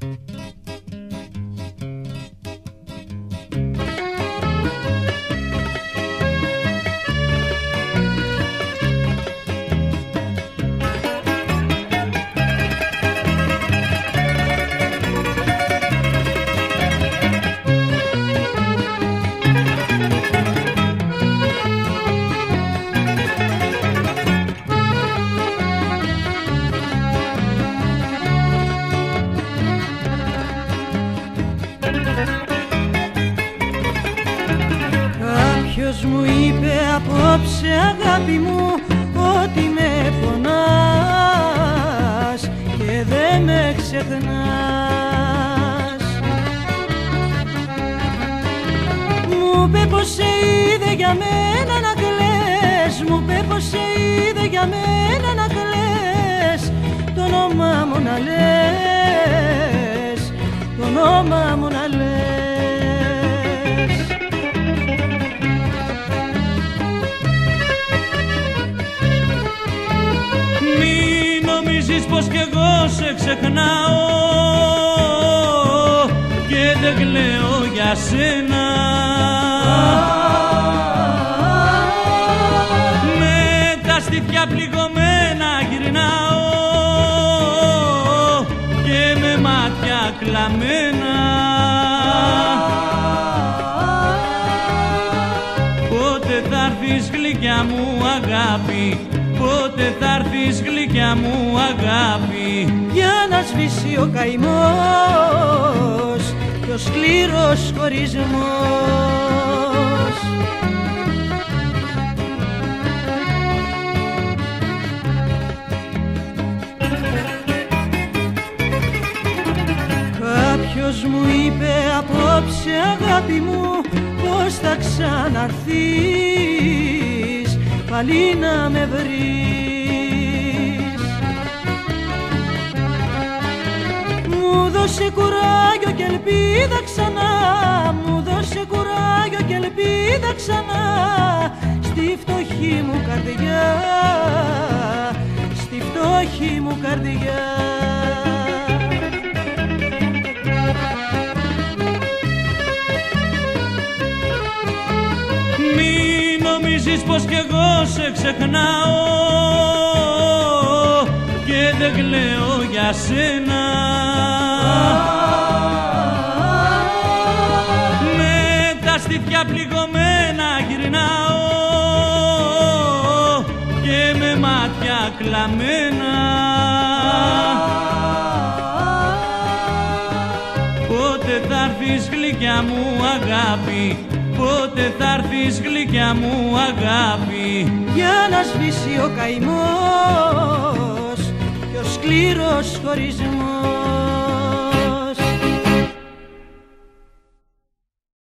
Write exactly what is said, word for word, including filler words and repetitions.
Κάποιος μου είπε απόψε αγάπη μου ότι με πονάς και δεν με ξεχνάς. Μου είπε πως σε είδε για μένα να κλαις, μου είπε πως σε είδε για μένα να κλαις, το όνομά μου να λες, το όνομά μου να λες. Πως κι εγώ σε ξεχνάω και δεν κλαίω για σένα. Με τα στήθια πληγωμένα γυρνάω και με μάτια κλαμμένα. Πότε θα έρθεις γλυκιά μου αγάπη, πότε θα έρθεις γλυκιά μου αγάπη, για να σβήσει ο καημός και ο σκληρός χωρισμός. Κάποιος μου είπε απόψε αγάπη μου πως θα ξαναρθείς πάλι να με βρεις. Μου δώσε κουράγιο και ελπίδα ξανά, μου δώσε κουράγιο και ελπίδα ξανά στη φτωχή μου καρδιά, στη φτωχή μου καρδιά. Νομίζεις πως κι εγώ σε ξεχνάω και δεν κλαίω για σένα. Με τα στήθια πληγωμένα γυρνάω και με μάτια κλαμμένα. Πότε θα έρθεις γλυκιά μου αγάπη, πότε θα έρθεις γλυκιά μου αγάπη, για να σβήσει ο καημός και ο σκληρός χωρισμός.